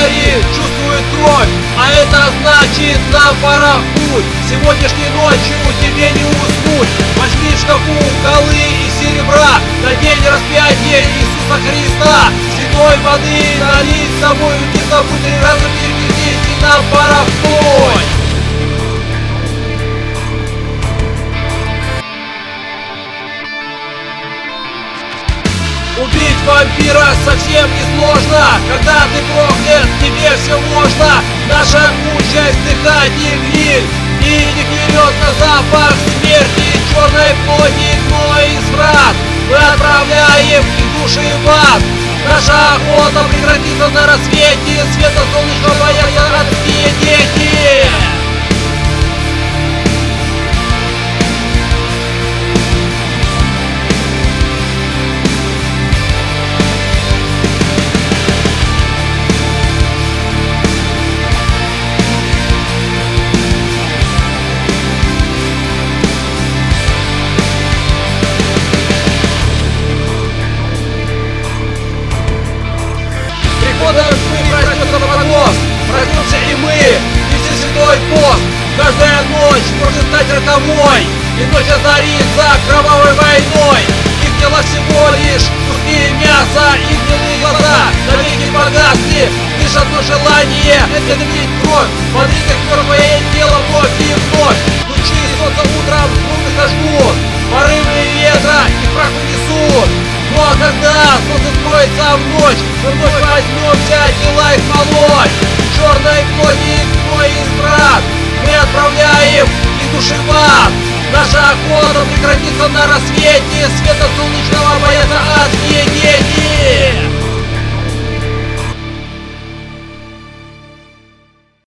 горит, чувствует кровь, а это значит, нам пора в путь. Сегодняшней ночью тебе не уснуть. Возьми в шкафу колы и серебра, на день распятия Иисуса Христа. Святой воды налить с собой, не забудь 3 раза перекрестись, и нам пора в путь. Убить вампира совсем не сложно. Когда ты проклят, тебе все можно. Наша участь вдыхать их гниль, и не берет на запах смерти, черной плоти, гной и изврат. Мы отправляем их души в ад. Наша охота прекратится на рассвете. Света солнечного боятся адские дети. Мы проснется прогноз, проснемся и мы, нести святой пост. Каждая ночь может стать роковой, и ночь озарится кровавой войной. Их тела всего лишь куски мяса, их гнилые глаза навеки погасли. Лишь одно желание — это видеть кровь, смотреть, как мертвое тело вновь и вновь. Лучи солнца утром руки сожгут, порывы ветра и прах унесут. Но когда солнце скроется в ночь, мы вновь возьмемся тела их молоть. Черной плоти, гной и изврат, мы отправляем их души в ад. Наша охота прекратится на рассвете. Света солнечного боятся адские дети.